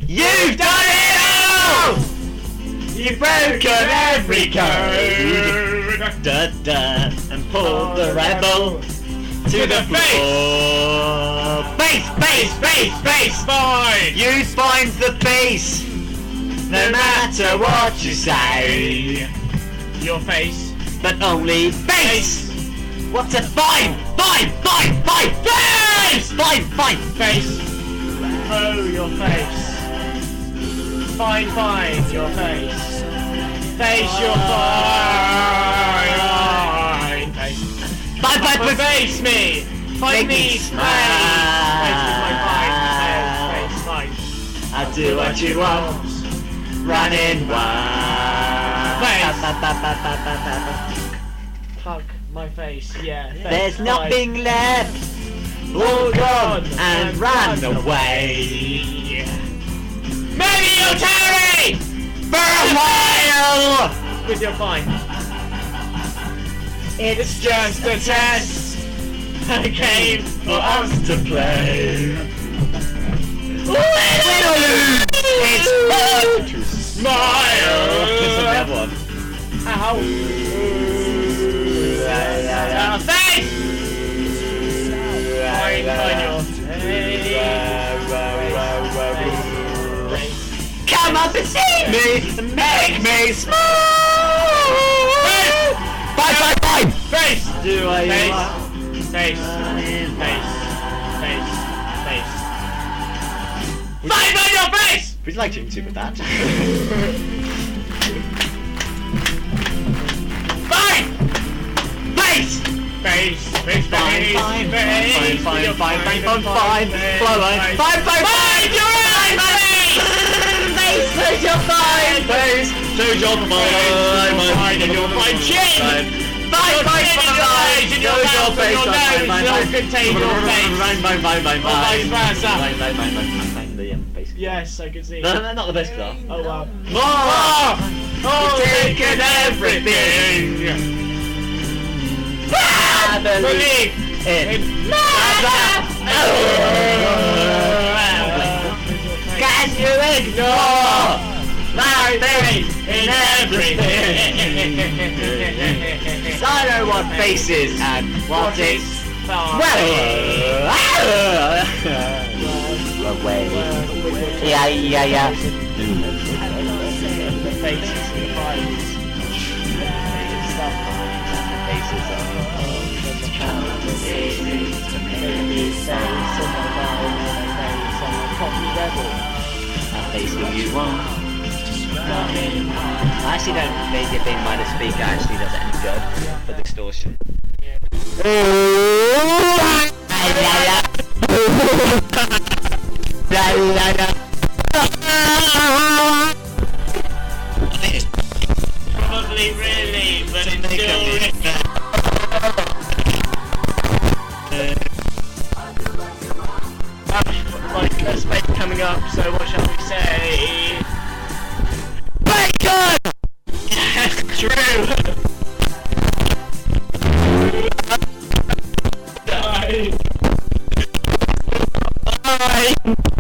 You've done it all! You've broken every code! Da-da, and pulled the rebel to the floor. Base! Fine! You find the base, no matter what you say. Your face. But only base! What's a fine! Base! Face. Oh, your face. Fine, your face. Face your fine face. Face me! Find me! Face with my fine face. I do what you want. Running wild. Hug my face, yeah. There's nothing left. All gone and ran away. Maybe you'll tarry For a while. with your fine. It's just a test. A game for us to play. Win or lose, it's hard to smile. Smile. One. Ow. Face! Fine your face. Come up and see me and make me smile. Fine. Face! Do I Face! Fine on your face! Would you like to with that? Fine! Face! Face! Fine. You're right! Face! Face! You're fine! Face! Face! You're fine! And your fine chin! Fine! And your mouth and your nose will contain your face! Vice versa. Yes, I can see. No, not the best though. Oh wow. More! Oh, Taken everything! Believe in Can you ignore my faith in everything? I know what face is and what it's well. Away. Yeah. The faces and the fires. Stuff. Faces of maybe say someone died and they someone copy rebel. That face who you want. I actually don't think it being minor speaker actually does it any good for distortion. Probably really, but it's still like a space coming up, so what shall we say? Bacon! True! Die! Die!